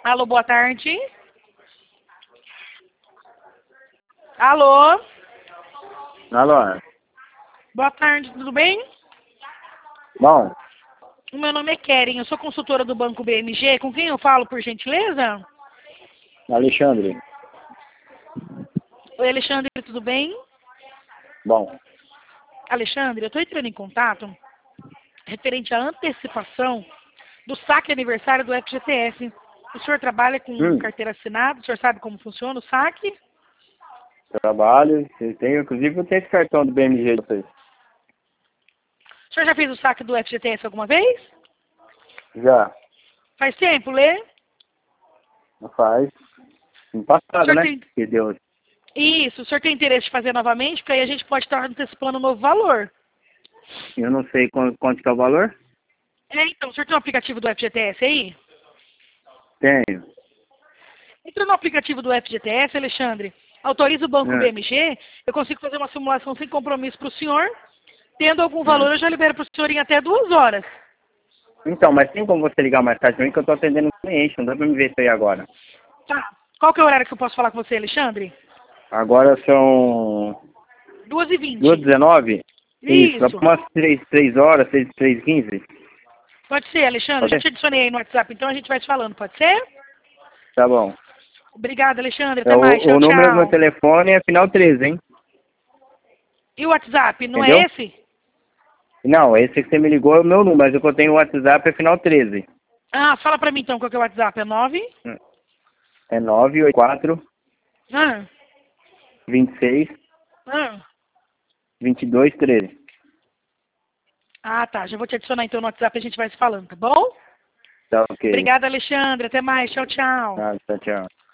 Alô, boa tarde. Alô? Alô? Boa tarde, tudo bem? Bom, O meu nome é Keren, eu sou consultora do Banco BMG. Com quem eu falo, por gentileza? Alexandre. Oi, Alexandre, tudo bem? Bom, Alexandre, eu estou entrando em contato referente à antecipação do saque aniversário do FGTS. O senhor trabalha com carteira assinada? O senhor sabe como funciona o saque? trabalho, inclusive eu tenho esse cartão do BMG de vocês. O senhor já fez o saque do FGTS alguma vez? Já, Faz tempo, Lê? não faz. No O passado, senhor né? tem... Que deu. Isso, o senhor tem interesse de fazer novamente? Porque aí a gente pode estar antecipando um novo valor. Eu não sei quanto que é o valor. Então, o senhor tem um aplicativo do FGTS aí? Tenho. Entra no aplicativo do FGTS, Alexandre, autoriza o Banco Hum, BMG, eu consigo fazer uma simulação sem compromisso para o senhor. Tendo algum hum. valor, eu já libero para o senhor em até 2 horas. Então, mas tem como você ligar mais tarde pra mim que eu tô atendendo um cliente, não dá pra me ver isso aí agora. Tá. Qual que é o horário que eu posso falar com você, Alexandre? Agora são 2h20. 2h19? Isso, lá Isso. pra umas 3 horas, 3h15. Pode ser, Alexandre. Eu já Pode te ser? adicionei aí no WhatsApp, então a gente vai se falando, pode ser? Tá bom. Obrigada, Alexandre. É, Até mais. Tchau, o número do meu tchau. telefone é final 13, hein? E o WhatsApp, não é Entendeu? esse? Não, esse que você me ligou é o meu número, mas o que eu tenho no WhatsApp é final 13. Ah, fala pra mim então qual que é o WhatsApp. É 9? É 984 Ah, 26 ah. 22 13. Ah, tá. Já vou te adicionar então no WhatsApp e a gente vai se falando, tá bom? Tá ok. Obrigada, Alexandre. Até mais. Tchau, tchau. Ah, tá, tchau.